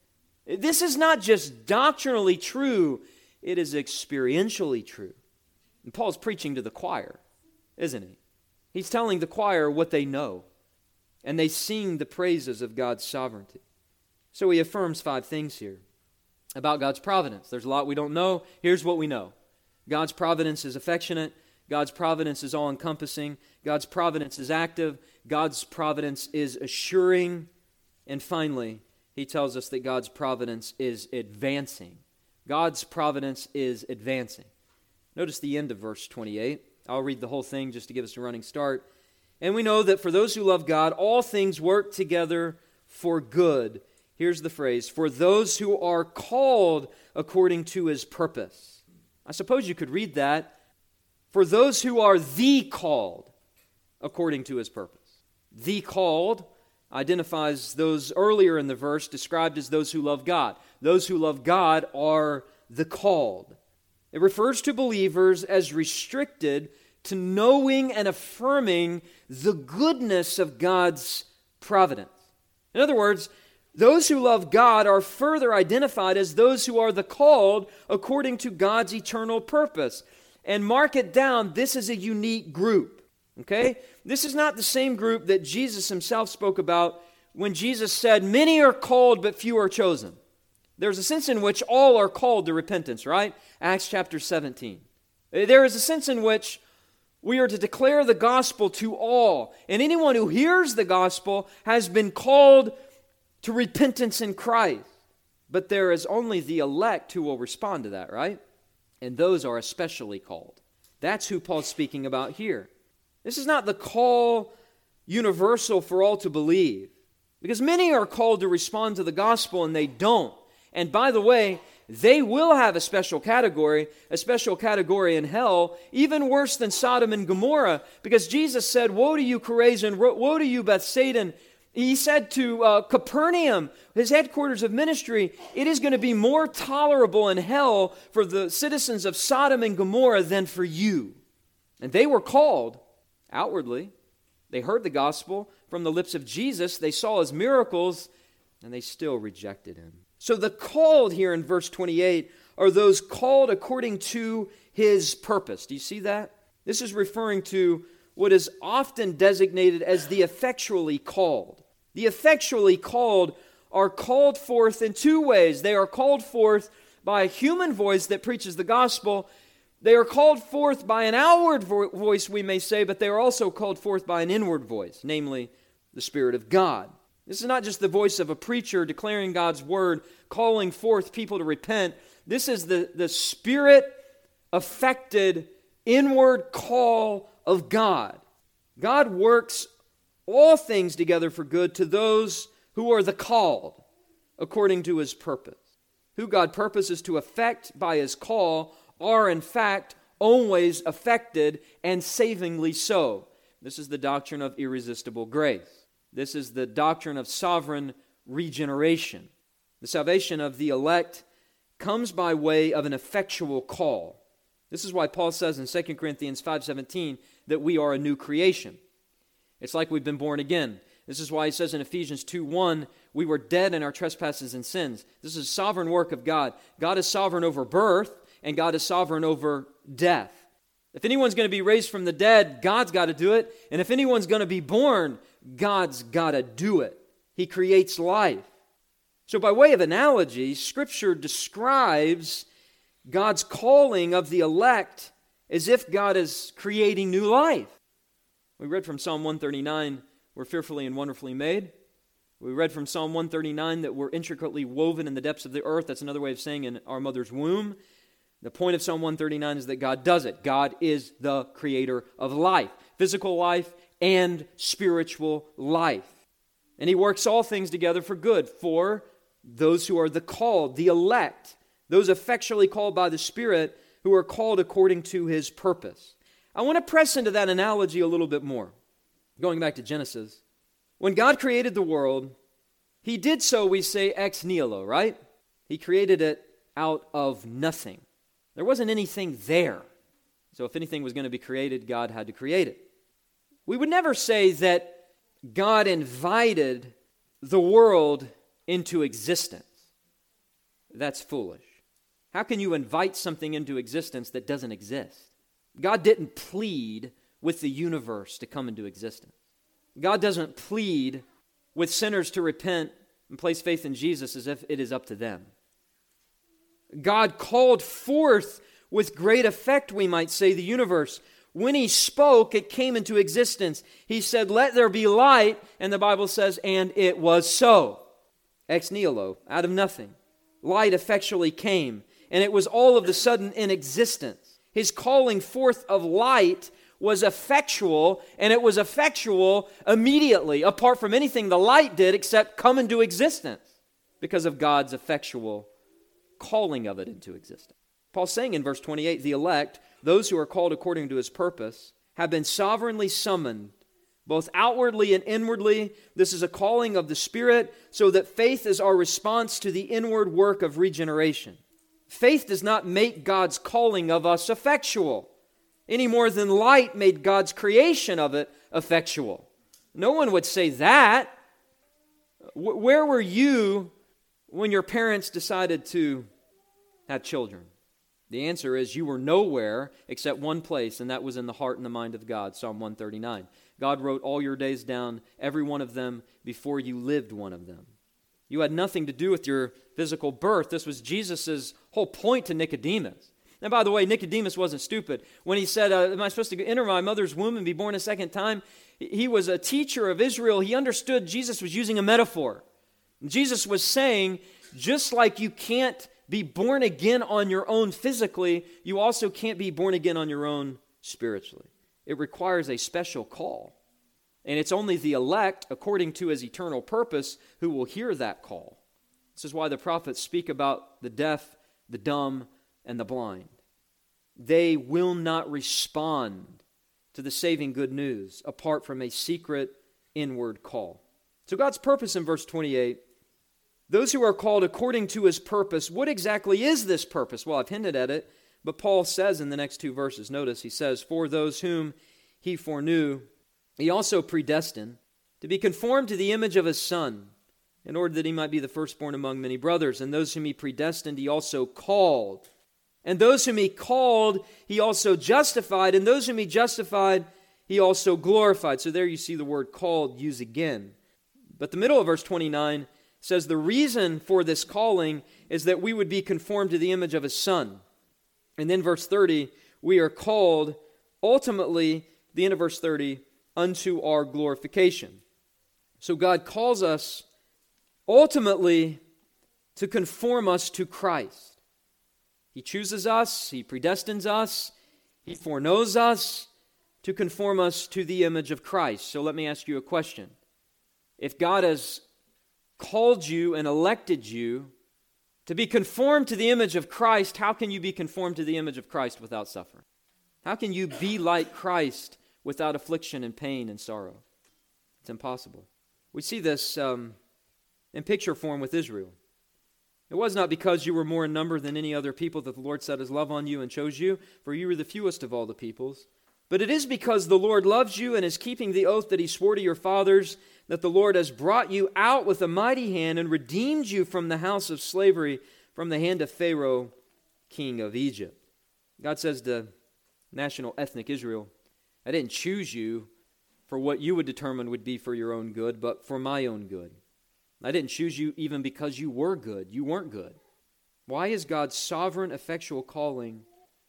S1: This is not just doctrinally true, it is experientially true. And Paul's preaching to the choir, isn't he? He's telling the choir what they know, and they sing the praises of God's sovereignty. So he affirms five things here about God's providence. There's a lot we don't know. Here's what we know. God's providence is affectionate. God's providence is all-encompassing. God's providence is active. God's providence is assuring. And finally, he tells us that God's providence is advancing. God's providence is advancing. Notice the end of verse twenty-eight. I'll read the whole thing just to give us a running start. And we know that for those who love God, all things work together for good. Here's the phrase, for those who are called according to His purpose. I suppose you could read that, for those who are the called according to His purpose. The called identifies those earlier in the verse described as those who love God. Those who love God are the called. It refers to believers as restricted to knowing and affirming the goodness of God's providence. In other words, those who love God are further identified as those who are the called according to God's eternal purpose. And mark it down, this is a unique group. Okay? This is not the same group that Jesus Himself spoke about when Jesus said, many are called but few are chosen. There's a sense in which all are called to repentance, right? Acts chapter seventeen. There is a sense in which we are to declare the gospel to all. And anyone who hears the gospel has been called to repentance in Christ. But there is only the elect who will respond to that, right? And those are especially called. That's who Paul's speaking about here. This is not the call universal for all to believe. Because many are called to respond to the gospel and they don't. And by the way, they will have a special category, a special category in hell, even worse than Sodom and Gomorrah, because Jesus said, woe to you, Chorazin, woe to you, Bethsaida. He said to uh, Capernaum, his headquarters of ministry, it is going to be more tolerable in hell for the citizens of Sodom and Gomorrah than for you. And they were called outwardly. They heard the gospel from the lips of Jesus. They saw His miracles, and they still rejected Him. So the called here in verse twenty-eight are those called according to His purpose. Do you see that? This is referring to what is often designated as the effectually called. The effectually called are called forth in two ways. They are called forth by a human voice that preaches the gospel. They are called forth by an outward vo- voice, we may say, but they are also called forth by an inward voice, namely the Spirit of God. This is not just the voice of a preacher declaring God's word, calling forth people to repent. This is the, the Spirit-affected inward call of God. God works all things together for good to those who are the called, according to His purpose. Who God purposes to effect by His call are in fact always affected, and savingly so. This is the doctrine of irresistible grace. This is the doctrine of sovereign regeneration. The salvation of the elect comes by way of an effectual call. This is why Paul says in Second Corinthians five seventeen that we are a new creation. It's like we've been born again. This is why he says in Ephesians two one, we were dead in our trespasses and sins. This is a sovereign work of God. God is sovereign over birth, and God is sovereign over death. If anyone's going to be raised from the dead, God's got to do it. And if anyone's going to be born, God's got to do it. He creates life. So by way of analogy, Scripture describes God's calling of the elect as if God is creating new life. We read from Psalm one thirty-nine, we're fearfully and wonderfully made. We read from Psalm one thirty-nine that we're intricately woven in the depths of the earth. That's another way of saying in our mother's womb. The point of Psalm one thirty-nine is that God does it. God is the creator of life, physical life and spiritual life. And He works all things together for good for those who are the called, the elect, those effectually called by the Spirit who are called according to His purpose. I want to press into that analogy a little bit more. Going back to Genesis, when God created the world, He did so, we say, ex nihilo, right? He created it out of nothing. There wasn't anything there. So if anything was going to be created, God had to create it. We would never say that God invited the world into existence. That's foolish. How can you invite something into existence that doesn't exist? God didn't plead with the universe to come into existence. God doesn't plead with sinners to repent and place faith in Jesus as if it is up to them. God called forth with great effect, we might say, the universe. When He spoke, it came into existence. He said, "Let there be light," and the Bible says, and it was so. Ex nihilo, out of nothing. Light effectually came, and it was all of a sudden in existence. His calling forth of light was effectual, and it was effectual immediately, apart from anything the light did except come into existence, because of God's effectual calling of it into existence. Paul's saying in verse twenty-eight, the elect, those who are called according to His purpose, have been sovereignly summoned, both outwardly and inwardly. This is a calling of the Spirit, so that faith is our response to the inward work of regeneration. Faith does not make God's calling of us effectual, any more than light made God's creation of it effectual. No one would say that. Where were you when your parents decided to have children? The answer is you were nowhere except one place, and that was in the heart and the mind of God, Psalm one thirty-nine. God wrote all your days down, every one of them, before you lived one of them. You had nothing to do with your physical birth. This was Jesus' whole point to Nicodemus. And by the way, Nicodemus wasn't stupid. When he said, uh, am I supposed to enter my mother's womb and be born a second time? He was a teacher of Israel. He understood Jesus was using a metaphor. Jesus was saying, just like you can't be born again on your own physically, you also can't be born again on your own spiritually. It requires a special call. And it's only the elect, according to His eternal purpose, who will hear that call. This is why the prophets speak about the deaf, the dumb, and the blind. They will not respond to the saving good news apart from a secret inward call. So God's purpose in verse twenty-eight, those who are called according to His purpose, what exactly is this purpose? Well, I've hinted at it, but Paul says in the next two verses, notice he says, for those whom He foreknew, He also predestined to be conformed to the image of His Son, in order that He might be the firstborn among many brothers. And those whom He predestined, He also called. And those whom He called, He also justified. And those whom He justified, he also glorified. So there you see the word called used again. But the middle of verse twenty-nine says the reason for this calling is that we would be conformed to the image of his Son. And then verse thirty, we are called ultimately, the end of verse thirty, unto our glorification. So God calls us ultimately to conform us to Christ. He chooses us, He predestines us, He foreknows us to conform us to the image of Christ. So let me ask you a question. If God has called you and elected you to be conformed to the image of Christ, how can you be conformed to the image of Christ without suffering? How can you be like Christ without affliction and pain and sorrow? It's impossible. We see this um, in picture form with Israel. It was not because you were more in number than any other people that the Lord set His love on you and chose you, for you were the fewest of all the peoples. But it is because the Lord loves you and is keeping the oath that He swore to your fathers, that the Lord has brought you out with a mighty hand and redeemed you from the house of slavery, from the hand of Pharaoh, king of Egypt. God says to national ethnic Israel, I didn't choose you for what you would determine would be for your own good, but for my own good. I didn't choose you even because you were good. You weren't good. Why is God's sovereign, effectual calling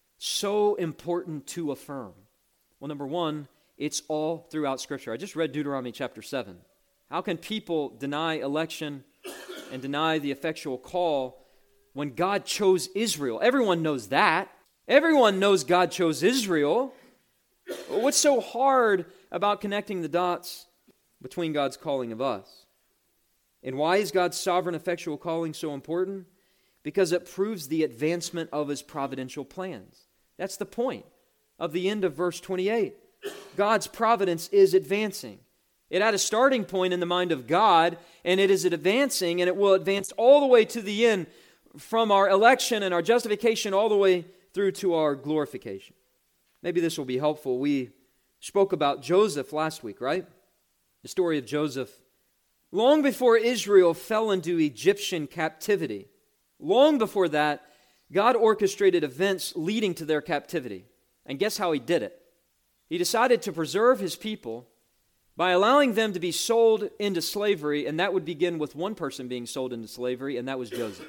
S1: so important to affirm? Well, number one, it's all throughout Scripture. I just read Deuteronomy chapter seven. How can people deny election and deny the effectual call when God chose Israel? Everyone knows that. Everyone knows God chose Israel. What's so hard about connecting the dots between God's calling of us? And why is God's sovereign, effectual calling so important? Because it proves the advancement of His providential plans. That's the point of the end of verse twenty-eight. God's providence is advancing. It had a starting point in the mind of God, and it is advancing, and it will advance all the way to the end, from our election and our justification all the way through to our glorification. Maybe this will be helpful. We spoke about Joseph last week, right? The story of Joseph. Long before Israel fell into Egyptian captivity, long before that, God orchestrated events leading to their captivity. And guess how He did it? He decided to preserve His people by allowing them to be sold into slavery, and that would begin with one person being sold into slavery, and that was Joseph.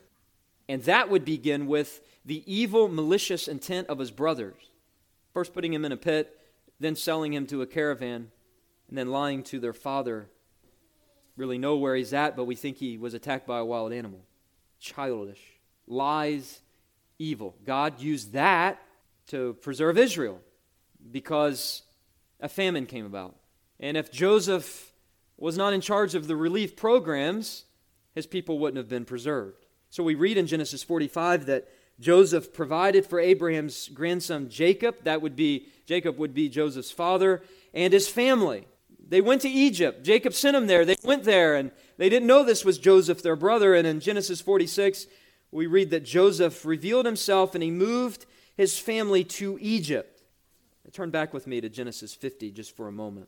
S1: And that would begin with the evil, malicious intent of his brothers. First putting him in a pit, then selling him to a caravan, and then lying to their father. Really know where he's at, but we think he was attacked by a wild animal. Childish. Lies, evil. God used that to preserve Israel because a famine came about. And if Joseph was not in charge of the relief programs, his people wouldn't have been preserved. So we read in Genesis forty-five that Joseph provided for Abraham's grandson Jacob. That would be, Jacob would be Joseph's father, and his family. They went to Egypt. Jacob sent them there. They went there, and they didn't know this was Joseph, their brother. And in Genesis forty-six, we read that Joseph revealed himself, and he moved his family to Egypt. Turn back with me to Genesis fifty just for a moment,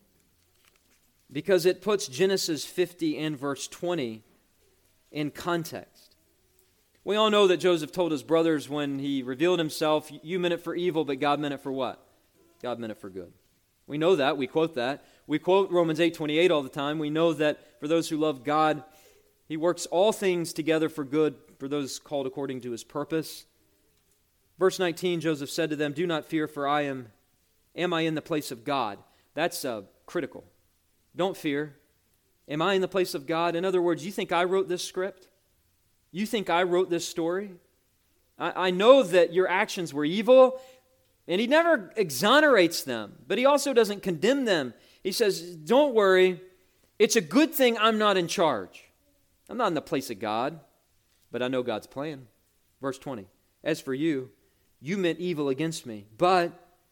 S1: because it puts Genesis fifty and verse twenty in context. We all know that Joseph told his brothers when he revealed himself, you meant it for evil, but God meant it for what? God meant it for good. We know that. We quote that. We quote Romans eight twenty-eight all the time. We know that for those who love God, He works all things together for good for those called according to His purpose. Verse nineteen, Joseph said to them, do not fear, for I am, am I in the place of God? That's uh, critical. Don't fear. Am I in the place of God? In other words, you think I wrote this script? You think I wrote this story? I, I know that your actions were evil, and He never exonerates them, but He also doesn't condemn them. He says, don't worry, it's a good thing I'm not in charge. I'm not in the place of God, but I know God's plan. Verse twenty, as for you, you meant evil against me, but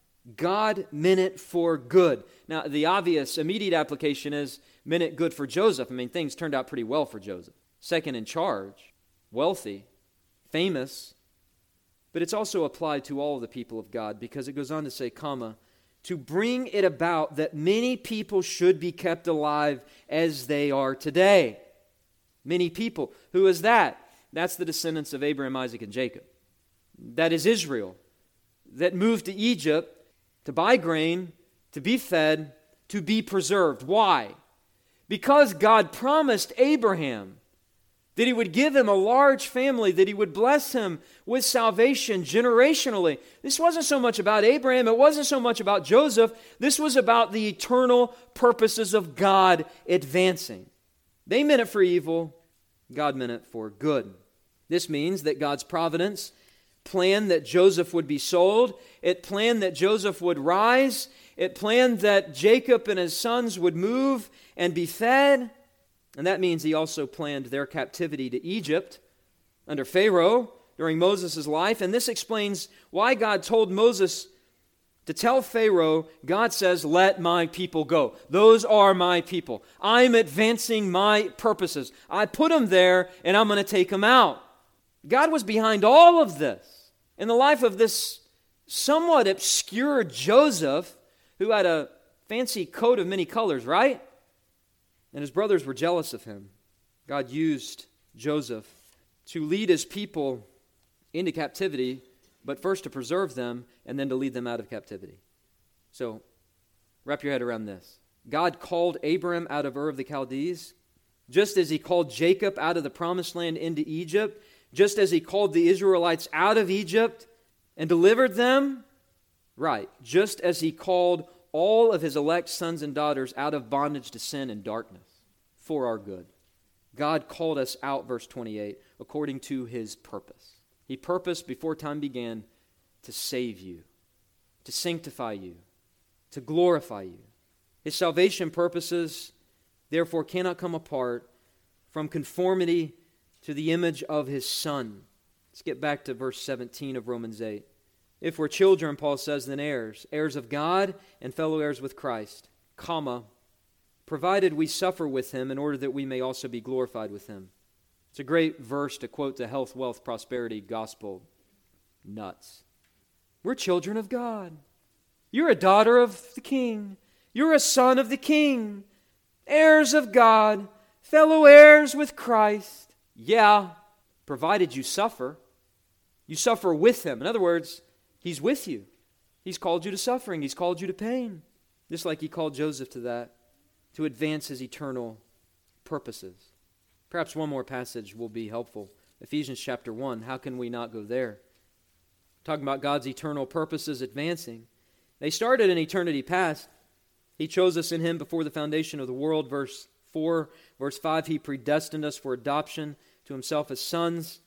S1: God meant it for good. Now, the obvious, immediate application is meant it good for Joseph. I mean, things turned out pretty well for Joseph. Second in charge, wealthy, famous, but it's also applied to all of the people of God, because it goes on to say, comma, to bring it about that many people should be kept alive as they are today. Many people. Who is that? That's the descendants of Abraham, Isaac, and Jacob. That is Israel, that moved to Egypt to buy grain to be fed, to be preserved. Why? Because God promised Abraham that he would give him a large family, that he would bless him with salvation generationally. This wasn't so much about Abraham, it wasn't so much about Joseph. This was about the eternal purposes of God advancing. They meant it for evil, God meant it for good. This means that God's providence planned that Joseph would be sold. It planned that Joseph would rise. It planned that Jacob and his sons would move and be fed. And that means he also planned their captivity to Egypt under Pharaoh during Moses' life. And this explains why God told Moses to tell Pharaoh, God says, let my people go. Those are my people. I'm advancing my purposes. I put them there and I'm going to take them out. God was behind all of this. In the life of this somewhat obscure Joseph, who had a fancy coat of many colors, right? And his brothers were jealous of him. God used Joseph to lead his people into captivity, but first to preserve them and then to lead them out of captivity. So, wrap your head around this. God called Abram out of Ur of the Chaldees, just as he called Jacob out of the promised land into Egypt, just as he called the Israelites out of Egypt and delivered them. Right, just as he called all of his elect sons and daughters out of bondage to sin and darkness for our good. God called us out, verse twenty-eight, according to his purpose. He purposed before time began to save you, to sanctify you, to glorify you. His salvation purposes, therefore, cannot come apart from conformity to the image of his Son. Let's get back to verse seventeen of Romans eight. If we're children, Paul says, then heirs, heirs of God and fellow heirs with Christ, comma, provided we suffer with him in order that we may also be glorified with him. It's a great verse to quote the health, wealth, prosperity gospel nuts. We're children of God. You're a daughter of the King. You're a son of the King. Heirs of God, fellow heirs with Christ. Yeah, provided you suffer. You suffer with him. In other words, he's with you. He's called you to suffering. He's called you to pain. Just like he called Joseph to that, to advance his eternal purposes. Perhaps one more passage will be helpful. Ephesians chapter one. How can we not go there? Talking about God's eternal purposes advancing. They started in eternity past. He chose us in him before the foundation of the world. Verse four. Verse five. He predestined us for adoption to himself as sons.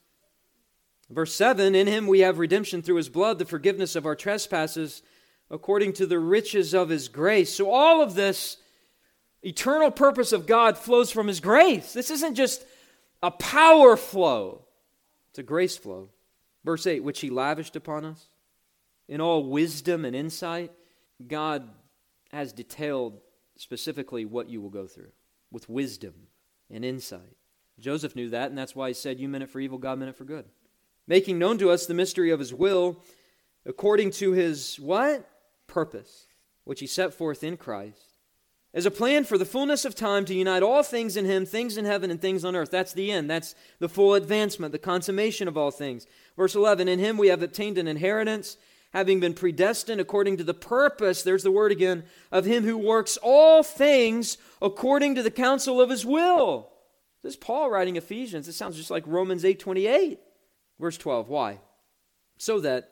S1: Verse seven, in him we have redemption through his blood, the forgiveness of our trespasses, according to the riches of his grace. So all of this eternal purpose of God flows from his grace. This isn't just a power flow. It's a grace flow. Verse eight, which he lavished upon us. In all wisdom and insight, God has detailed specifically what you will go through with wisdom and insight. Joseph knew that, and that's why he said, you meant it for evil, God meant it for good. Making known to us the mystery of his will, according to his what? Purpose, which he set forth in Christ, as a plan for the fullness of time to unite all things in him, things in heaven and things on earth. That's the end. That's the full advancement, the consummation of all things. Verse eleven, in him we have obtained an inheritance, having been predestined according to the purpose, there's the word again, of him who works all things according to the counsel of his will. This is Paul writing Ephesians. It sounds just like Romans eight twenty-eight. Verse twelve, why? So that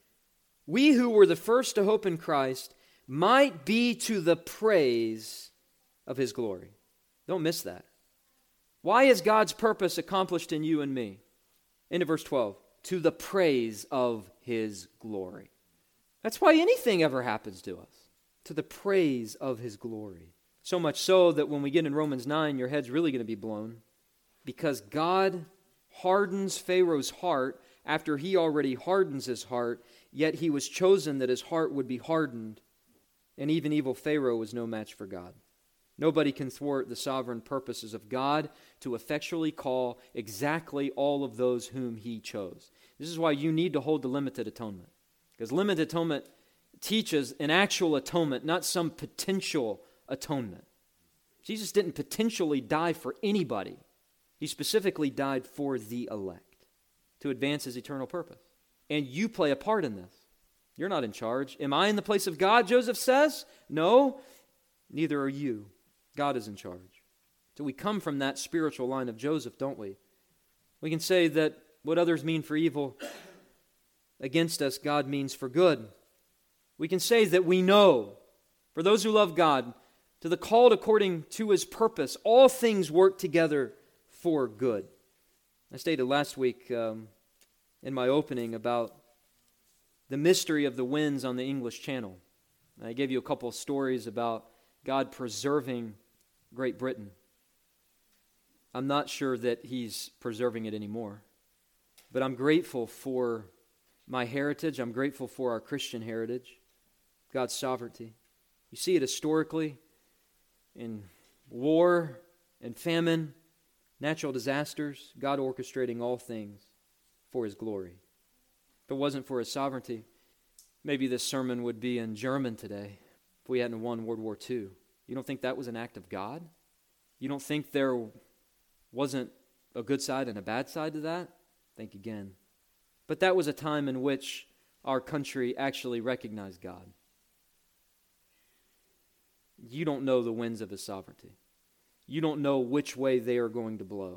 S1: we who were the first to hope in Christ might be to the praise of his glory. Don't miss that. Why is God's purpose accomplished in you and me? Into verse twelve, to the praise of his glory. That's why anything ever happens to us, to the praise of his glory. So much so that when we get in Romans nine, your head's really going to be blown, because God hardens Pharaoh's heart after he already hardens his heart, yet he was chosen that his heart would be hardened, and even evil Pharaoh was no match for God. Nobody can thwart the sovereign purposes of God to effectually call exactly all of those whom he chose. This is why you need to hold to limited atonement, because limited atonement teaches an actual atonement, not some potential atonement. Jesus didn't potentially die for anybody. He specifically died for the elect to advance his eternal purpose. And you play a part in this. You're not in charge. Am I in the place of God, Joseph says? No, neither are you. God is in charge. So we come from that spiritual line of Joseph, don't we? We can say that what others mean for evil against us, God means for good. We can say that we know, for those who love God, to the called according to His purpose, all things work together for good. I stated last week um, in my opening about the mystery of the winds on the English Channel. I gave you a couple of stories about God preserving Great Britain. I'm not sure that He's preserving it anymore, but I'm grateful for my heritage. I'm grateful for our Christian heritage, God's sovereignty. You see it historically in war and famine, natural disasters, God orchestrating all things for His glory. If it wasn't for His sovereignty, maybe this sermon would be in German today if we hadn't won World War Two. You don't think that was an act of God? You don't think there wasn't a good side and a bad side to that? Think again. But that was a time in which our country actually recognized God. You don't know the winds of His sovereignty. You don't know which way they are going to blow.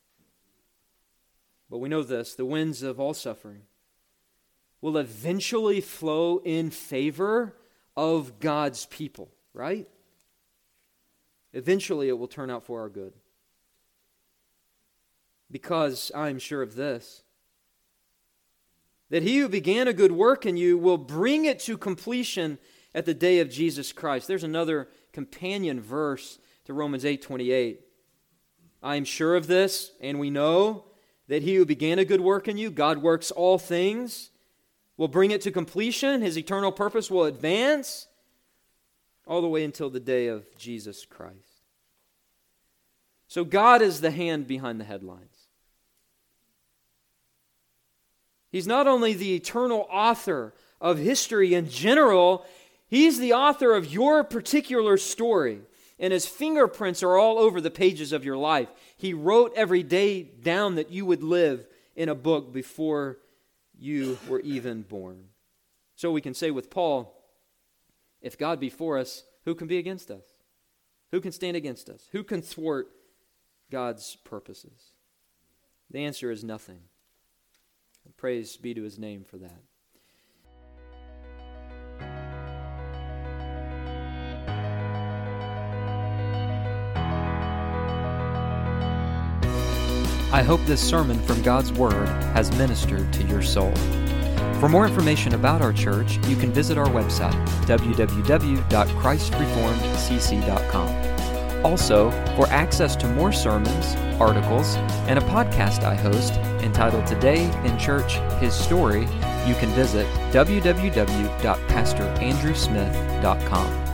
S1: But we know this, the winds of all suffering will eventually flow in favor of God's people, right? Eventually it will turn out for our good. Because I'm sure of this, that He who began a good work in you will bring it to completion at the day of Jesus Christ. There's another companion verse to Romans eight twenty-eight. I am sure of this, and we know that He who began a good work in you, God works all things, will bring it to completion. His eternal purpose will advance all the way until the day of Jesus Christ. So God is the hand behind the headlines. He's not only the eternal author of history in general, He's the author of your particular story. And His fingerprints are all over the pages of your life. He wrote every day down that you would live in a book before you were even born. So we can say with Paul, if God be for us, who can be against us? Who can stand against us? Who can thwart God's purposes? The answer is nothing. Praise be to His name for that.
S2: I hope this sermon from God's Word has ministered to your soul. For more information about our church, you can visit our website, w w w dot christ reformed c c dot com. Also, for access to more sermons, articles, and a podcast I host entitled Today in Church, His Story, you can visit w w w dot pastor andrew smith dot com.